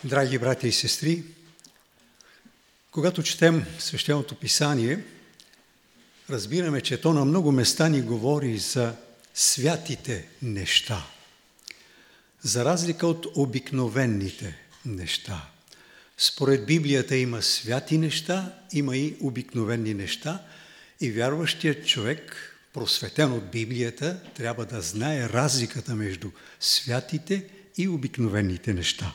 Драги братя и сестри, когато четем Свещеното Писание, разбираме, че то на много места ни говори за святите неща, за разлика от обикновените неща. Според Библията има святи неща, има и обикновени неща и вярващият човек, просветен от Библията, трябва да знае разликата между святите и обикновените неща.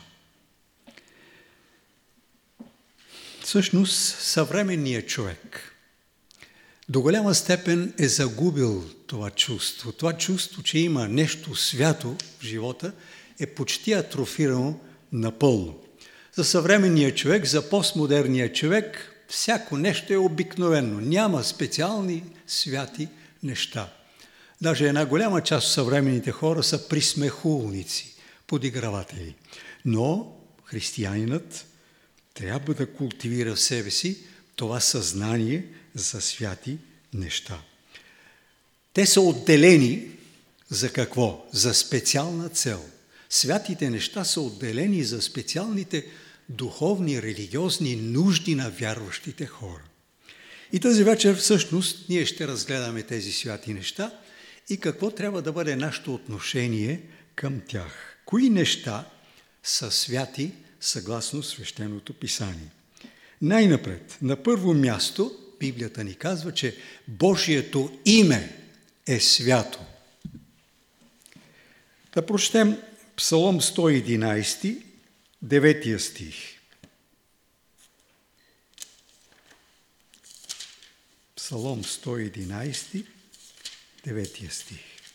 Всъщност, съвременният човек до голяма степен е загубил това чувство. Това чувство, че има нещо свято в живота, е почти атрофирано напълно. За съвременния човек, за постмодерния човек, всяко нещо е обикновено. Няма специални святи неща. Даже една голяма част от съвременните хора са присмехулници, подиграватели. Но християнинът трябва да култивира в себе си това съзнание за святи неща. Те са отделени за какво? За специална цел. Святите неща са отделени за специалните духовни, религиозни нужди на вярващите хора. И тази вечер всъщност ние ще разгледаме тези святи неща и какво трябва да бъде нашето отношение към тях. Кои неща са святи съгласно Свещеното Писание? Най-напред, на първо място, Библията ни казва, че Божието име е свято. Да прочетем Псалом 111, 9 стих. Псалом 111, 9 стих.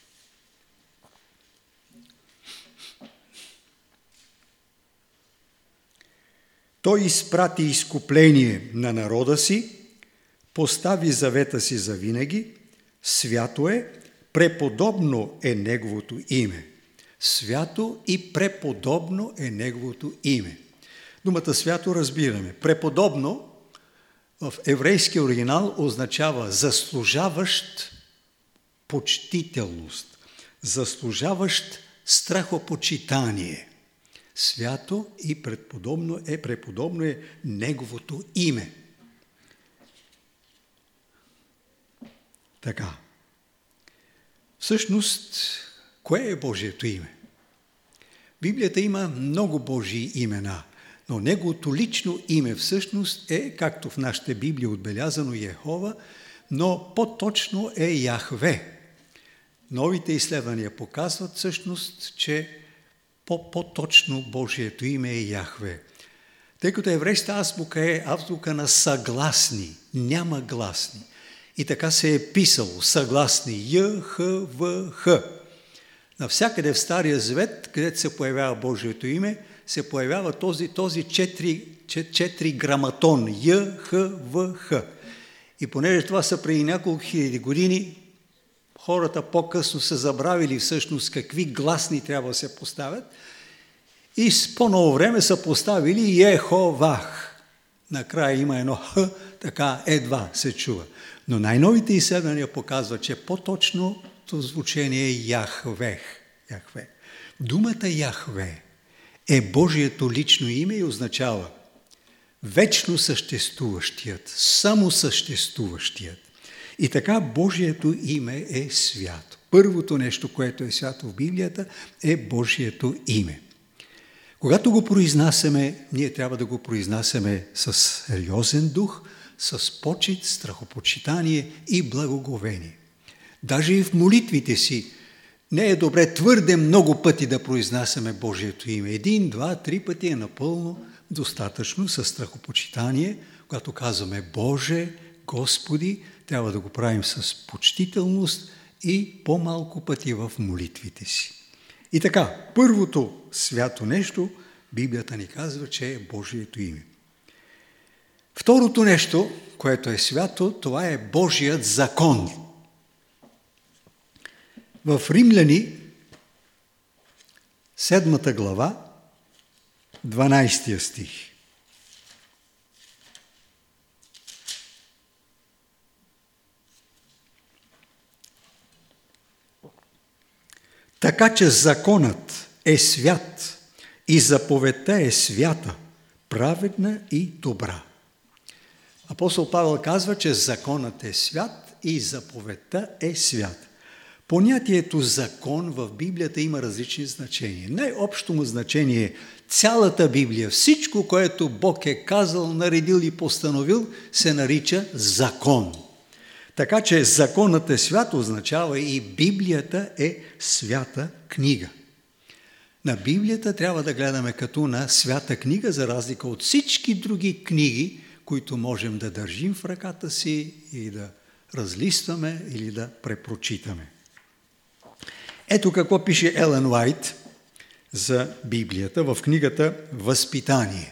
Той изпрати изкупление на народа си, постави завета си завинаги, свято е, преподобно е Неговото име. Свято и преподобно е Неговото име. Думата свято разбираме. Преподобно в еврейския оригинал означава заслужаващ почтителност, заслужаващ страхопочитание. Свято и преподобно е Неговото име. Така. Всъщност, кое е Божието име? Библията има много Божии имена, но Неговото лично име всъщност е, както в нашите Библии отбелязано, Йехова, но по-точно е Яхве. Новите изследвания показват всъщност, че по-точно Божието име е Яхве. Тъй като еврейската азбука е азбука на съгласни, няма гласни. И така се е писало съгласни Й, Х, В, Х. Навсякъде в Стария Завет, където се появява Божието име, се появява този четири граматон Й, Х, В, Х. И понеже това са преди няколко хиляди години, хората по-късно са забравили всъщност какви гласни трябва да се поставят и с по-ново време са поставили Йеховах. Накрая има едно Х, така едва се чува. Но най-новите изследвания показват, че по-точното звучение е Яхвех. Яхве. Думата Яхве е Божието лично име и означава вечно съществуващият, самосъществуващият. И така Божието име е свято. Първото нещо, което е свято в Библията, е Божието име. Когато го произнасяме, ние трябва да го произнасяме с сериозен дух, с почит, страхопочитание и благоговение. Даже и в молитвите си не е добре твърде много пъти да произнасяме Божието име. 1, 2, 3 пъти е напълно достатъчно с страхопочитание. Когато казваме Боже, Господи, трябва да го правим с почтителност и по-малко пъти в молитвите си. И така, първото свято нещо, Библията ни казва, че е Божието име. Второто нещо, което е свято, това е Божият закон. В Римляни, 7 глава, 12 стих. Така че законът е свят и заповедта е свята, праведна и добра. Апостол Павел казва, че законът е свят и заповедта е свята. Понятието закон в Библията има различни значения. Най-общо му значение е цялата Библия, всичко, което Бог е казал, наредил и постановил, се нарича закон. Така че законът е свят означава и Библията е свята книга. На Библията трябва да гледаме като на свята книга, за разлика от всички други книги, които можем да държим в ръката си и да разлистваме или да препрочитаме. Ето какво пише Елън Уайт за Библията в книгата «Възпитание».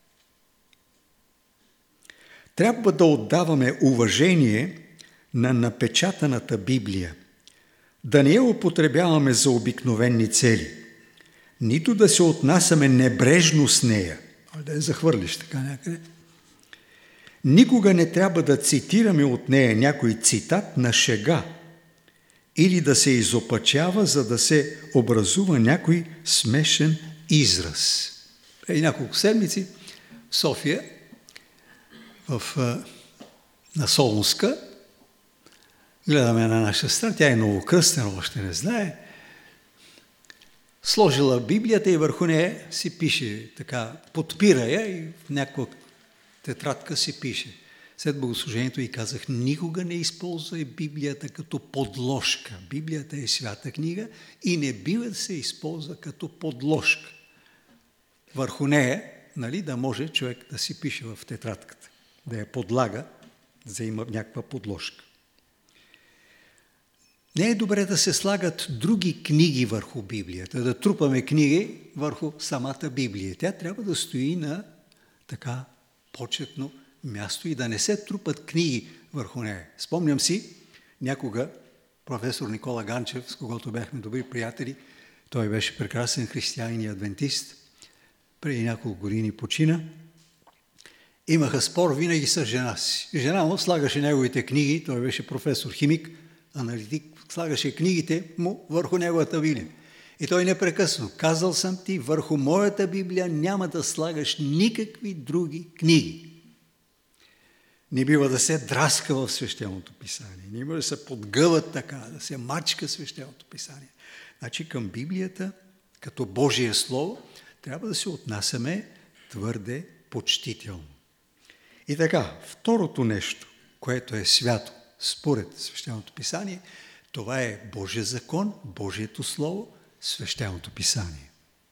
Трябва да отдаваме уважение на напечатаната Библия, да не я употребяваме за обикновени цели, нито да се отнасяме небрежно с нея, да я захвърлиш така някъде. Никога не трябва да цитираме от нея някой цитат на шега или да се изопачава, за да се образува някой смешен израз. Преди няколко седмици в София, на Солунска, гледаме една наша сестра, тя е новокръстена, още не знае, сложила Библията и върху нея си пише, така, подпира я и в някаква тетрадка си пише. След богослужението и казах, никога не използвай Библията като подложка. Библията е свята книга и не бива да се използва като подложка. Върху нея, да може човек да си пише в тетрадката, да я подлага, да има някаква подложка. Не е добре да се слагат други книги върху Библията, да трупаме книги върху самата Библия. Тя трябва да стои на така почетно място и да не се трупат книги върху нея. Спомням си, някога професор Никола Ганчев, с когото бяхме добри приятели, той беше прекрасен християнин и адвентист, преди няколко години почина, имаха спор винаги с жена си. Жена му слагаше неговите книги, той беше професор химик, аналитик, слагаше книгите му върху неговата Библия. И той непрекъсно, казал съм ти, върху моята Библия няма да слагаш никакви други книги. Не бива да се драска в свещеното писание, не бива да се подгъват така, да се мачка свещеното писание. Значи към Библията, като Божие Слово, трябва да се отнасяме твърде почтително. И така, второто нещо, което е свято, според свещеното писание, това е Божия закон, Божието Слово, свещеното писание.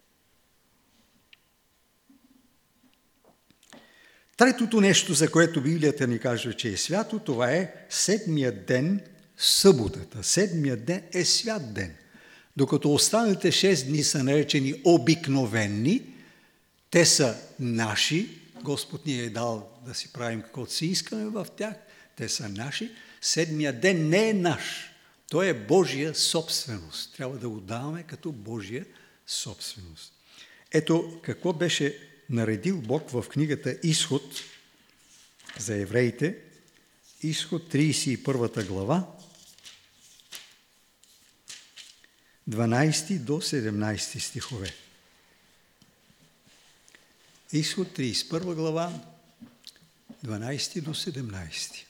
Третото нещо, за което Библията ни казва, че е свято, това е седмия ден, съботата. Седмият ден е свят ден. Докато останалите 6 дни са наречени обикновени, те са наши, Господ ни е дал да си правим каквото си искаме в тях, те са наши. Седмият ден не е наш, той е Божия собственост. Трябва да го даваме като Божия собственост. Ето какво беше наредил Бог в книгата Изход за евреите, Изход 31 глава, 12 до 17 стихове. Изход 31 глава, 12 до 17.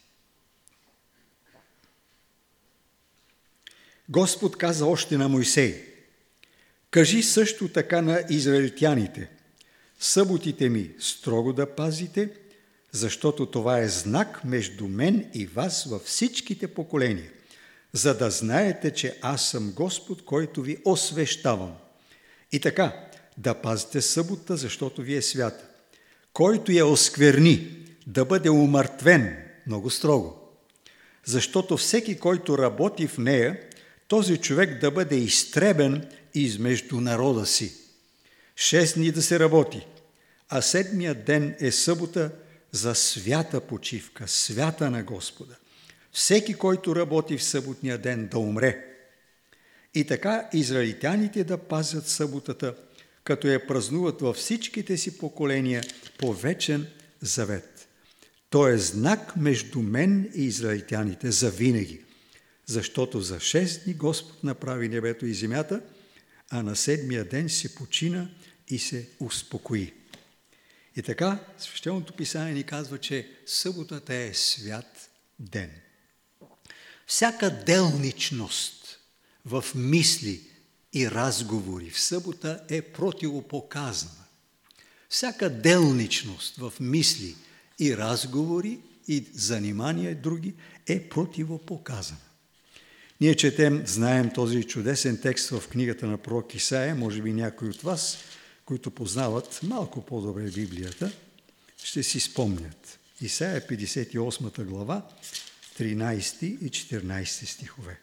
Господ каза още на Мойсей: кажи също така на израелтяните: съботите ми строго да пазите, защото това е знак между мен и вас във всичките поколения, за да знаете, че аз съм Господ, който ви освещавам. И така, да пазите събота, защото ви е свята. Който я оскверни, да бъде умъртвен, много строго. Защото всеки, който работи в нея, този човек да бъде изтребен измежду народа си. 6 дни да се работи, а 7-мият ден е събота за свята почивка, свята на Господа. Всеки, който работи в съботния ден, да умре. И така израелтяните да пазят съботата, като я празнуват във всичките си поколения по вечен завет. То е знак между мен и израелтяните за винаги, защото за 6 дни Господ направи небето и земята, а на 7-мия ден си почина и се успокои. И така, Свещеното писание ни казва, че съботата е свят ден. Всяка делничност в мисли и разговори в събота е противопоказана. Всяка делничност в мисли и разговори и занимания други е противопоказана. Ние четем, знаем този чудесен текст в книгата на пророк Исаия, може би някои от вас, които познават малко по-добре Библията, ще си спомнят. Исаия 58 глава, 13 и 14 стихове.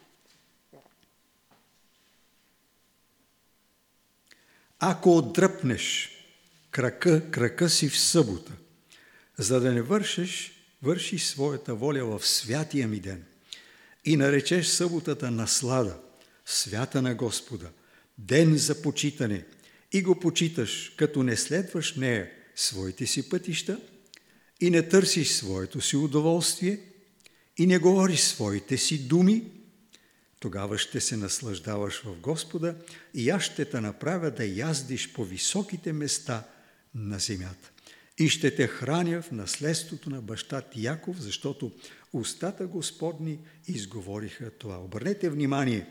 Ако отдръпнеш крака си в събота, за да не вършиш своята воля в святия ми ден и наречеш съботата наслада, свята на Господа, ден за почитане, и го почиташ, като не следваш в нея своите си пътища и не търсиш своето си удоволствие и не говориш своите си думи, тогава ще се наслаждаваш в Господа и аз ще те направя да яздиш по високите места на земята. И ще те храня в наследството на баща ти Яков, защото устата Господни изговориха това. Обърнете внимание,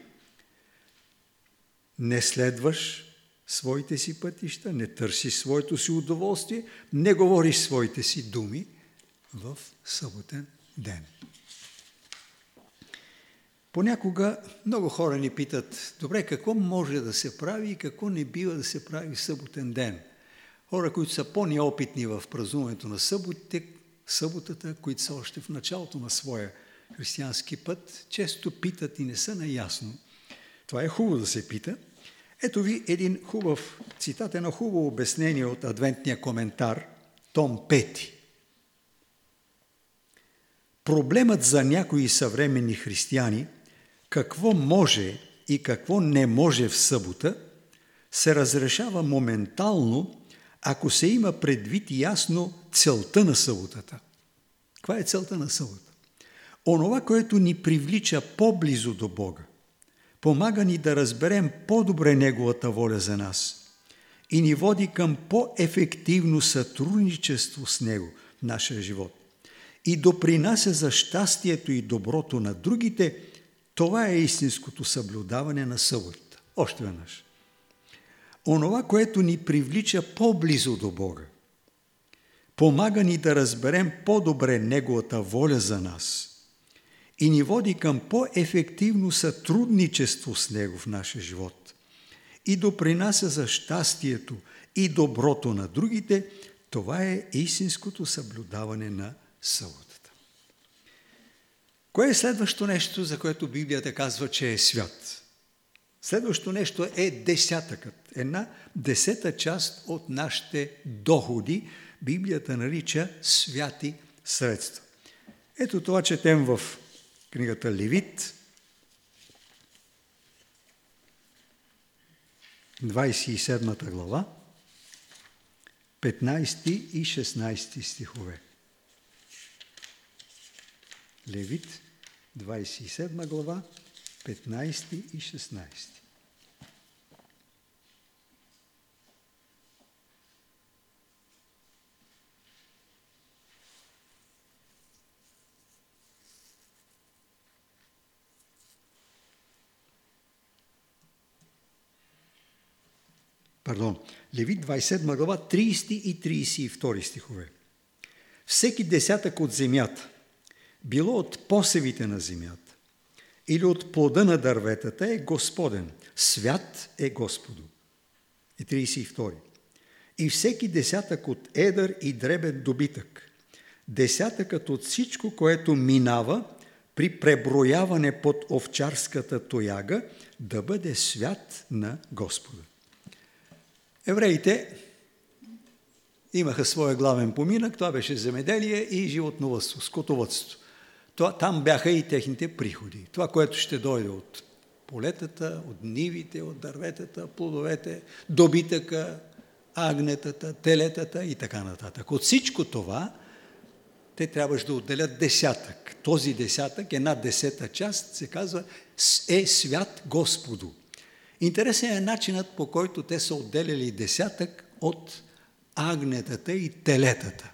не следваш своите си пътища, не търсиш своето си удоволствие, не говориш своите си думи в съботен ден. Понякога много хора ни питат, добре, какво може да се прави и какво не бива да се прави в съботен ден? Хора, които са по-неопитни в празнуването на съботата, които са още в началото на своя християнски път, често питат и не са наясно. Това е хубаво да се пита. Ето ви един хубав цитат, едно хубаво обяснение от адвентния коментар, том 5. Проблемът за някои съвременни християни, какво може и какво не може в събота, се разрешава моментално, ако се има предвид ясно целта на съботата. Каква е целта на събота? Онова, което ни привлича по-близо до Бога, помага ни да разберем по-добре Неговата воля за нас и ни води към по-ефективно сътрудничество с Него в нашия живот и допринася за щастието и доброто на другите. Това е истинското съблюдаване на съботата. Още веднъж. Онова, което ни привлича по-близо до Бога, помага ни да разберем по-добре Неговата воля за нас и ни води към по-ефективно сътрудничество с Него в нашия живот и допринася за щастието и доброто на другите. Това е истинското съблюдаване на съботата. Кое е следващото нещо, за което Библията казва, че е свят? Следващото нещо е десятъкът. 1/10 част от нашите доходи Библията нарича святи средства. Ето това четем в книгата Левит, 27 глава, 15 и 16 стихове. Левит, 27 глава, 15 и 16. Левит 27 глава, 30 и 32 стихове. Всеки десятък от земята, било от посевите на земята или от плода на дърветата, е Господен, свят е Господу. И 32. И всеки десятък от едър и дребен добитък, десятъкът от всичко, което минава при преброяване под овчарската тояга, да бъде свят на Господа. Евреите имаха своя главен поминък, това беше земеделие и животновъдство, скотовъдство. Там бяха и техните приходи. Това, което ще дойде от полетата, от нивите, от дърветата, плодовете, добитъка, агнетата, телетата и така нататък. От всичко това те трябваше да отделят десятък. Този десятък, 1/10 част, се казва, е свят Господу. Интересен е начинът, по който те са отделяли десятък от агнетата и телетата.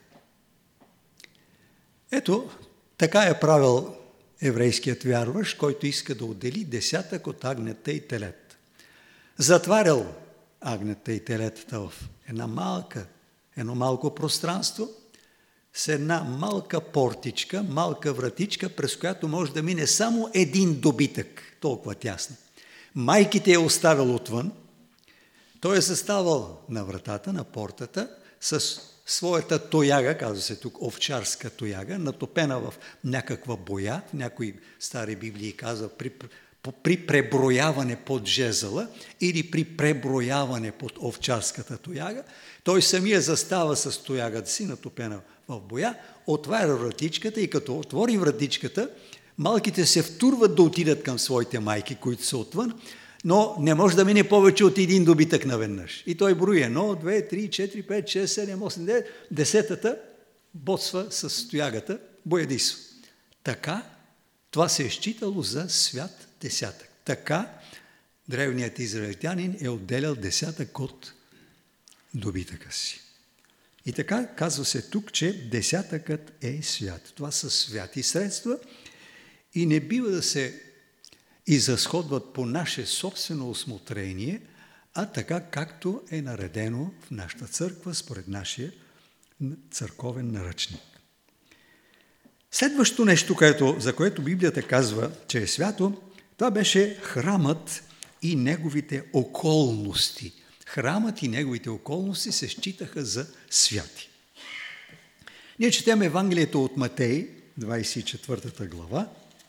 Ето, така е правил еврейският вярващ, който иска да отдели десятък от агнета и телета. Затварял агнета и телетата в едно малко пространство, с една малка портичка, малка вратичка, през която може да мине само един добитък, толкова тясна. Майките е оставил отвън, той е заставал на вратата, на портата, с своята тояга, казва се тук овчарска тояга, натопена в някаква боя, в някои стари библии казва при преброяване под жезъла или при преброяване под овчарската тояга, той самия застава с тоягата си, натопена в боя, отваря вратичката и като отвори вратичката, малките се втурват да отидат към своите майки, които са отвън, но не може да мине повече от един добитък наведнъж. И той брои 1, 2, 3, 4, 5, 6, 7, 8, 9, десетата боцва с тоягата, боядисва. Така, това се е считало за свят десятък. Така, древният израелтянин е отделял десятък от добитъка си. И така казва се тук, че десятъкът е свят. Това са святи средства и не бива да се изразходват по наше собствено усмотрение, а така както е наредено в нашата църква според нашия църковен наръчник. Следващото нещо, за което Библията казва, че е свято, това беше храмът и неговите околности. Храмът и неговите околности се считаха за святи. Ние четем Евангелието от Матей, 24 глава.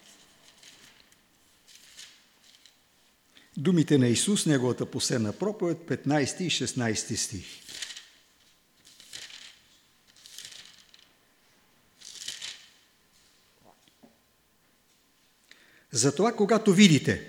Думите на Исус, неговата последна проповед, 15 и 16 стих. Затова, когато видите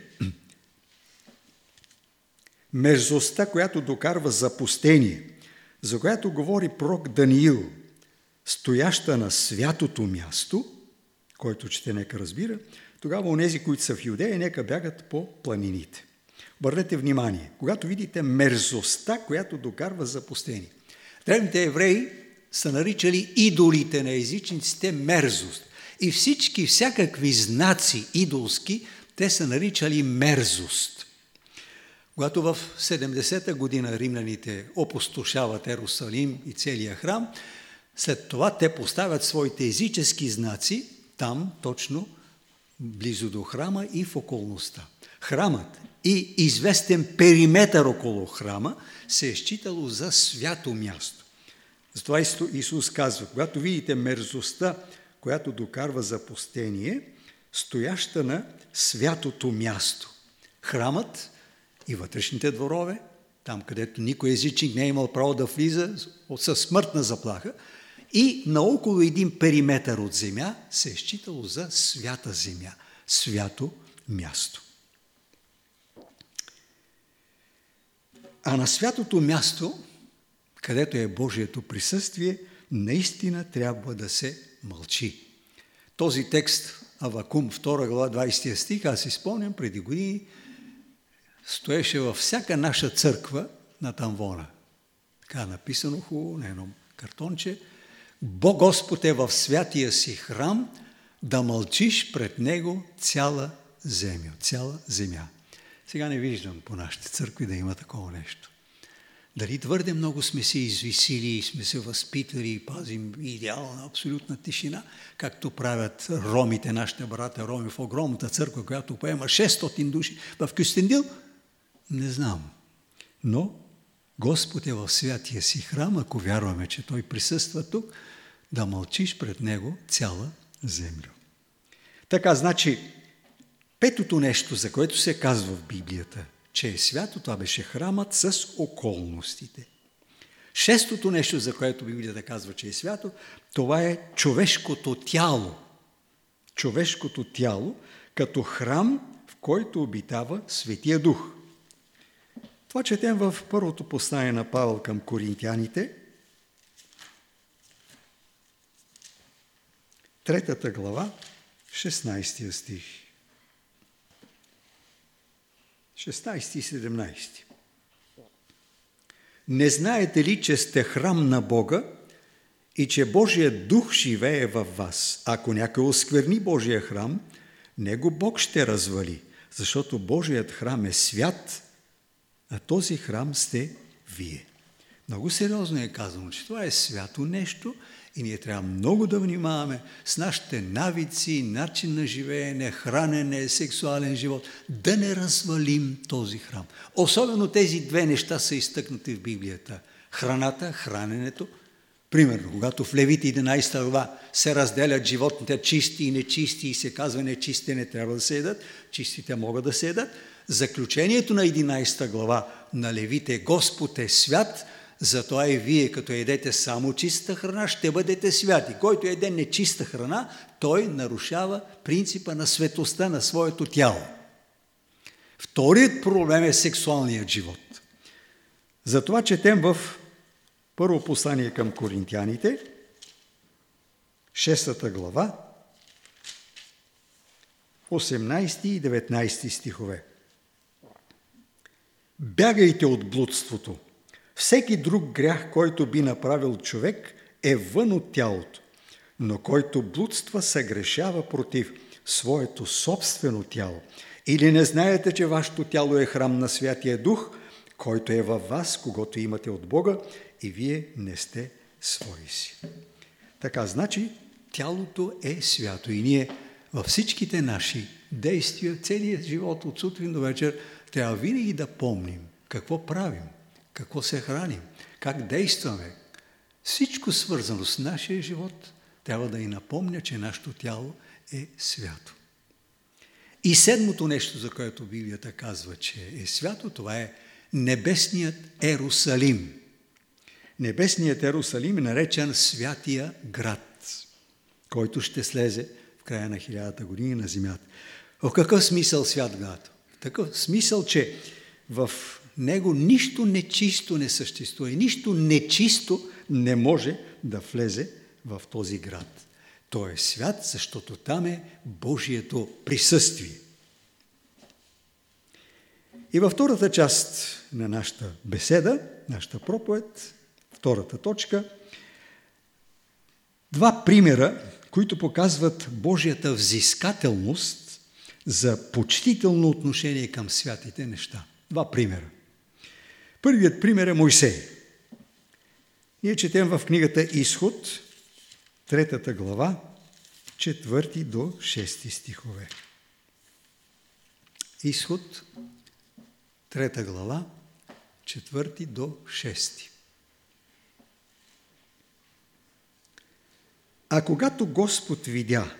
мерзостта, която докарва запустение, за която говори пророк Даниил, стояща на святото място, който чете нека разбира, тогава онези, които са в Юдея, нека бягат по планините. Обърнете внимание, когато видите мерзостта, която докарва запустение. Древните евреи са наричали идолите на езичниците мерзост. И всякакви знаци идолски, те са наричали мерзост. Когато в 70-та година римляните опустошават Ерусалим и целия храм, след това те поставят своите езически знаци там, точно близо до храма и в околността. Храмът и известен периметър около храма се е считало за свято място. Затова Исус казва, когато видите мерзостта, която докарва запустение, стояща на святото място. Храмът и вътрешните дворове, там където никой езичник не е имал право да влиза със смъртна заплаха, и наоколо един периметър от земя се е считало за свята земя, свято място. А на святото място, където е Божието присъствие, наистина трябва да се мълчи. Този текст, Авакум, 2 глава, 20 стих, аз си спомням, преди години стоеше във всяка наша църква на тамвона. Така написано хубаво на едно картонче. Бог Господ е в святия си храм, да мълчиш пред Него цяла земя. Сега не виждам по нашите църкви да има такова нещо. Дали твърде много сме се извисили и сме се възпитали и пазим идеална, абсолютна тишина, както правят ромите, нашите брата роми в огромната църква, която поема 600 души в Кюстендил? Не знам. Но Господ е в святия си храм, ако вярваме, че Той присъства тук, да мълчиш пред Него цяла земя. Така, значи, петото нещо, за което се казва в Библията, че е свято, това беше храмът с околностите. Шестото нещо, за което Библията казва, че е свято, това е човешкото тяло. Човешкото тяло като храм, в който обитава Светия Дух. Това четем в първото послание на Павел към Коринтяните, 3 глава, 16 стих. 16 и 17. Не знаете ли, че сте храм на Бога и че Божия дух живее във вас? Ако някой оскверни Божия храм, него Бог ще развали, защото Божият храм е свят, а този храм сте вие. Много сериозно е казано, че това е свято нещо и ние трябва много да внимаваме с нашите навици, начин на живеене, хранене, сексуален живот, да не развалим този храм. Особено тези две неща са изтъкнати в Библията. Храната, храненето. Примерно, когато в Левит 11 глава се разделят животните чисти и нечисти и се казва нечистите не трябва да се едат, чистите могат да се едат. Заключението на 11 глава на Левит е: Господ е свят, затова и вие, като едете само чиста храна, ще бъдете святи. Който еде нечиста храна, той нарушава принципа на светостта на своето тяло. Вторият проблем е сексуалният живот. Затова четем в първо послание към Коринтяните, 6 глава, 18 и 19 стихове. Бягайте от блудството. Всеки друг грях, който би направил човек, е вън от тялото, но който блудства, съгрешава против своето собствено тяло. Или не знаете, че вашето тяло е храм на Святия Дух, който е във вас, когото имате от Бога, и вие не сте свои си. Така, значи, тялото е свято и ние във всичките наши действия, целият живот от сутрин до вечер, трябва винаги да помним какво правим, какво се храним, как действаме. Всичко свързано с нашия живот трябва да ни напомня, че нашето тяло е свято. И седмото нещо, за което Библията казва, че е свято, това е небесният Ерусалим. Небесният Ерусалим е наречен Святия град, който ще слезе в края на 1000 години на земята. В какъв смисъл свят град? В такъв смисъл, че в него нищо нечисто не съществува и нищо нечисто не може да влезе в този град. Той е свят, защото там е Божието присъствие. И във втората част на нашата беседа, нашата проповед, втората точка, два примера, които показват Божията взискателност за почтително отношение към святите неща. Два примера. Първият пример е Мойсей. Ние четем в книгата Изход, 3 глава, 4 до 6 стихове. Изход, 3 глава, 4 до 6. А когато Господ видя,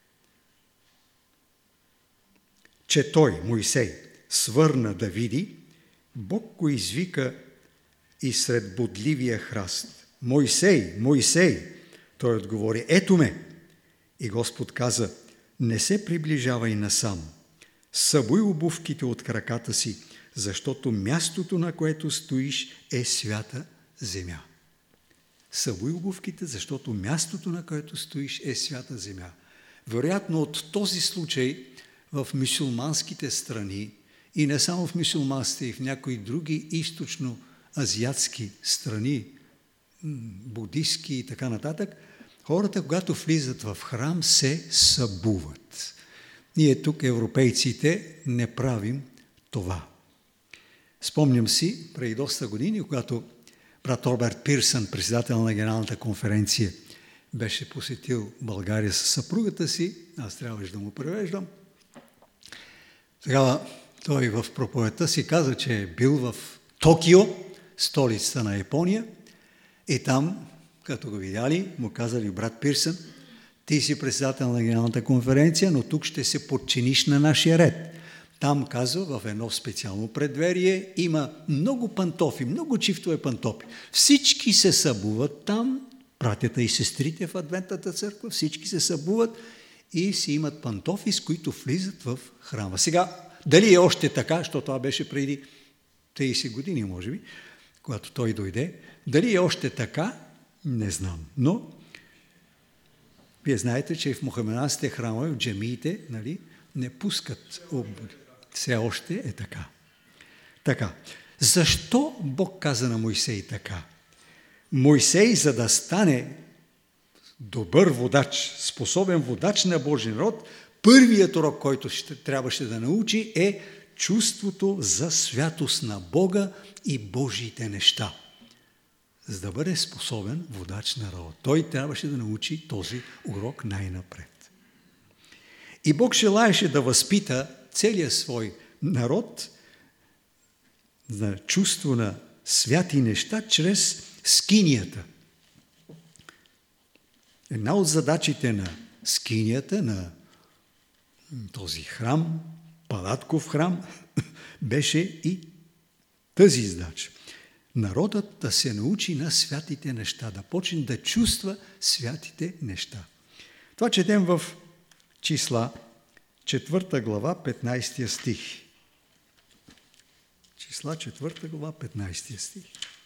че той, Мойсей, свърна да види, Бог го извика и сред бодливия храст: Мойсей, Мойсей! Той отговори: ето ме. И Господ каза: не се приближавай насам. Събуй обувките от краката си, защото мястото, на което стоиш, е свята земя. Събуй обувките, защото мястото, на което стоиш, е свята земя. Вероятно от този случай в мюсюлманските страни, и не само в мюсюлманските, и в някои други източно-азиатски страни, будистки и така нататък, хората, когато влизат в храм, се събуват. Ние тук, европейците, не правим това. Спомням си, преди доста години, когато брат Робърт Пирсън, председател на Генералната конференция, беше посетил България със съпругата си, аз трябваше да му превеждам. Тогава той в проповедта си каза, че е бил в Токио, столицата на Япония, и там, като го видяли, му казали: брат Пирсън, ти си председател на Генералната конференция, но тук ще се подчиниш на нашия ред. Там, казва, в едно специално предверие има много пантофи, много чифтове пантофи. Всички се събуват там, братята и сестрите в Адвентната църква, всички се събуват и си имат пантофи, с които влизат в храма. Сега, дали е още така, защото това беше преди 30 години, може би, когато той дойде, дали е още така, не знам. Но вие знаете, че в мухамеданските храмове, в джамиите, нали, не пускат обуви. Все още е така. Така, защо Бог каза на Мойсей така? Мойсей, за да стане добър водач, способен водач на Божия народ, първият урок, който трябваше да научи, е чувството за святост на Бога и Божиите неща. За да бъде способен водач на народ, той трябваше да научи този урок най-напред. И Бог желаеше да възпита целия свой народ за чувство на святи неща чрез скинията. Една от задачите на скинията, на този храм, палатков храм, беше и тази задача. Народът да се научи на святите неща, да почне да чувства святите неща. Това четем в Числа, 4 глава, 15 стих. Числа, 4 глава, 15 стих.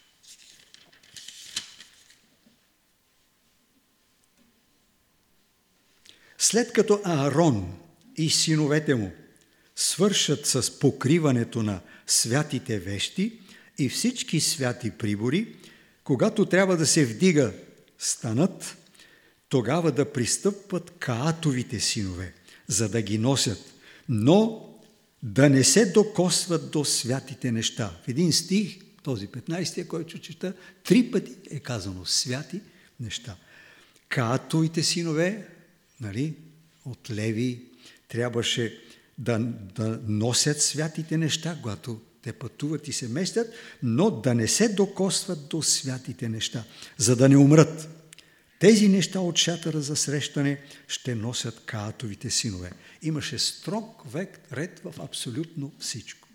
След като Аарон и синовете му свършат с покриването на святите вещи и всички святи прибори, когато трябва да се вдига станът, тогава да пристъпват Каатовите синове, за да ги носят, но да не се докосват до святите неща. В един стих, този 15, който чета, 3 пъти е казано святи неща. Каатовите синове, от Леви, трябваше да носят святите неща, когато те пътуват и се местят, но да не се докосват до святите неща, за да не умрат. Тези неща от шатъра за срещане ще носят Каатовите синове. Имаше строг ред в абсолютно всичко.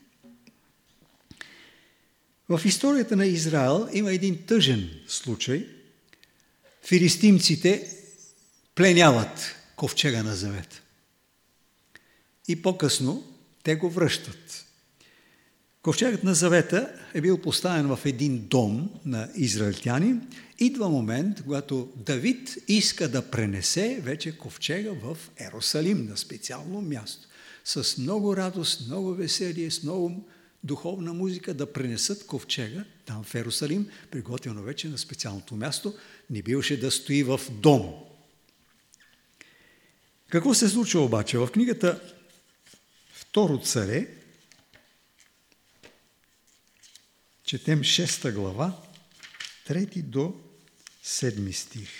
В историята на Израел има един тъжен случай. Филистимците пленяват ковчега на завета. И по-късно те го връщат. Ковчегът на завета е бил поставен в един дом на израелтяни. Идва момент, когато Давид иска да пренесе вече ковчега в Ерусалим, на специално място. С много радост, много веселие, с много духовна музика да пренесат ковчега там в Ерусалим, приготвено вече на специалното място, не биваше да стои в дом. Какво се случва обаче? В книгата Второ царе, четем 6 глава, 3 до 7 стих.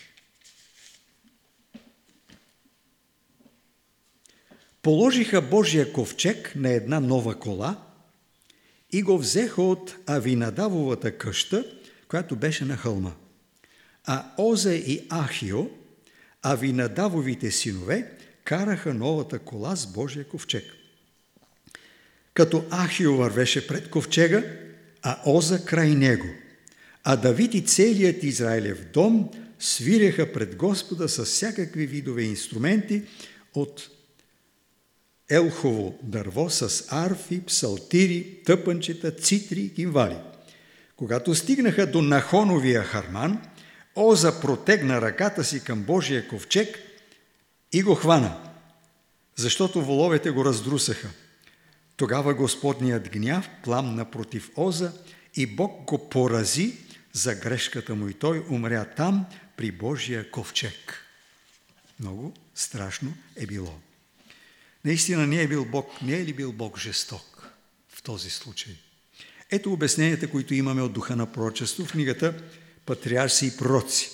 Положиха Божия ковчег на една нова кола и го взеха от Авинадавовата къща, която беше на хълма. А Оза и Ахио, Авинадавовите синове, караха новата кола с Божия ковчег. Като Ахио вървеше пред ковчега, а Оза край него. А Давид и целият Израилев дом свиреха пред Господа с всякакви видове инструменти от елхово дърво с арфи, псалтири, тъпанчета, цитри и кимвали. Когато стигнаха до Нахоновия харман, Оза протегна ръката си към Божия ковчег и го хвана, защото воловете го раздрусаха. Тогава Господният гняв пламна против Оза и Бог го порази за грешката му и той умря там при Божия ковчег. Много страшно е било. Наистина не е ли бил Бог жесток в този случай? Ето обясненията, които имаме от духа на пророчество в книгата Патриарси и пророци.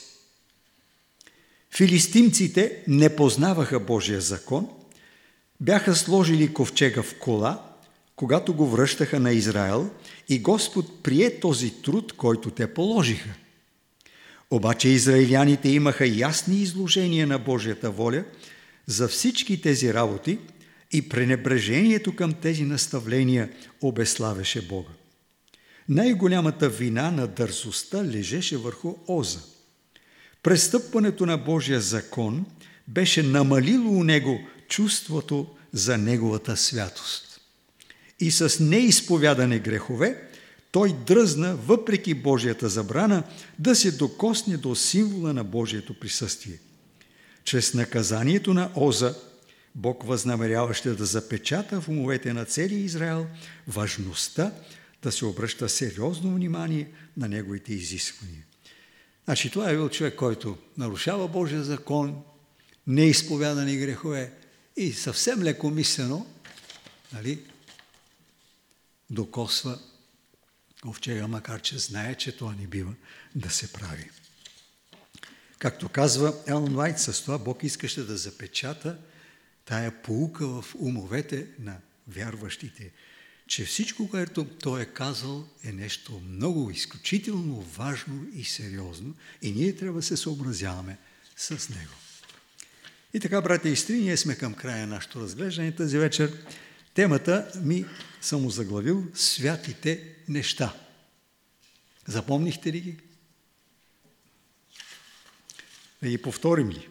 Филистимците не познаваха Божия закон, бяха сложили ковчега в кола, когато го връщаха на Израел, и Господ прие този труд, който те положиха. Обаче израиляните имаха ясни изложения на Божията воля за всички тези работи и пренебрежението към тези наставления обеславяше Бога. Най-голямата вина на дързостта лежеше върху Оза. Престъпването на Божия закон беше намалило у него чувството за неговата святост. И с неизповядане грехове той дръзна, въпреки Божията забрана, да се докосне до символа на Божието присъствие. Чрез наказанието на Оза, Бог възнамеряваше да запечата в умовете на целия Израел важността да се обръща сериозно внимание на неговите изисквания. Значи това е бил човек, който нарушава Божия закон, неизповядани грехове и съвсем лекомислено, докосва ковчега, макар че знае, че това не бива да се прави. Както казва Елън Уайт, с това Бог искаше да запечата тая поука в умовете на вярващите, че всичко, което Той е казал, е нещо много изключително важно и сериозно и ние трябва да се съобразяваме с него. И така, братя и сестри, ние сме към края на нашето разглеждане тази вечер. Темата ми съм озаглавил святите неща. Запомнихте ли ги? Да ги повторим ли?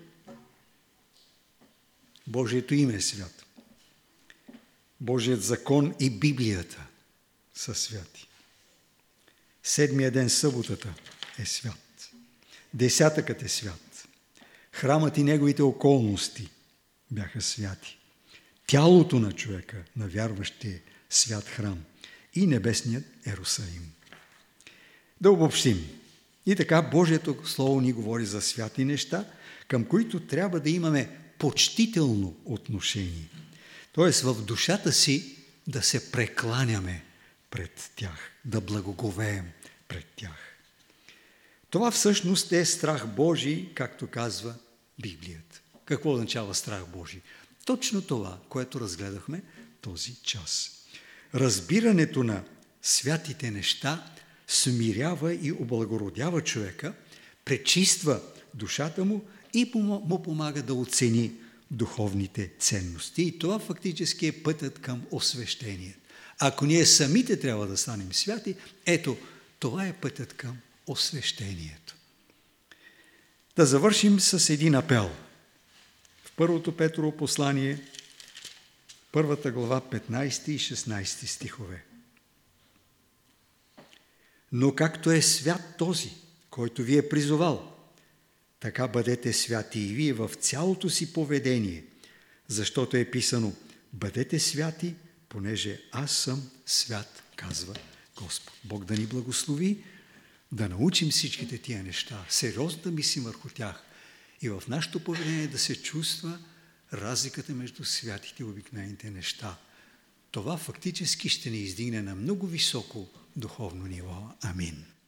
Божието име е свято. Божият закон и Библията са святи. Седмия ден, съботата, е свят. Десятъкът е свят. Храмът и неговите околности бяха святи. Тялото на човека, на вярващия, свят храм и небесният Ерусалим. Да обобщим. И така Божието Слово ни говори за святи неща, към които трябва да имаме почтително отношение. Тоест в душата си да се прекланяме пред тях, да благоговеем пред тях. Това всъщност е страх Божий, както казва Библията. Какво означава страх Божий? Точно това, което разгледахме този час. Разбирането на святите неща смирява и облагородява човека, пречиства душата му и му помага да оцени духовните ценности. И това фактически е пътят към освещение. Ако ние самите трябва да станем святи, ето, това е пътят към освещението. Да завършим с един апел. В първото Петрово послание, 1 глава, 15 и 16 стихове. Но както е свят този, който ви е призовал, така бъдете святи и вие в цялото си поведение, защото е писано: бъдете святи, понеже аз съм свят, казва Господ. Бог да ни благослови, да научим всичките тия неща, сериозно да мислим върху тях и в нашето поведение да се чувства разликата между святите и обикновените неща. Това фактически ще ни издигне на много високо духовно ниво. Амин.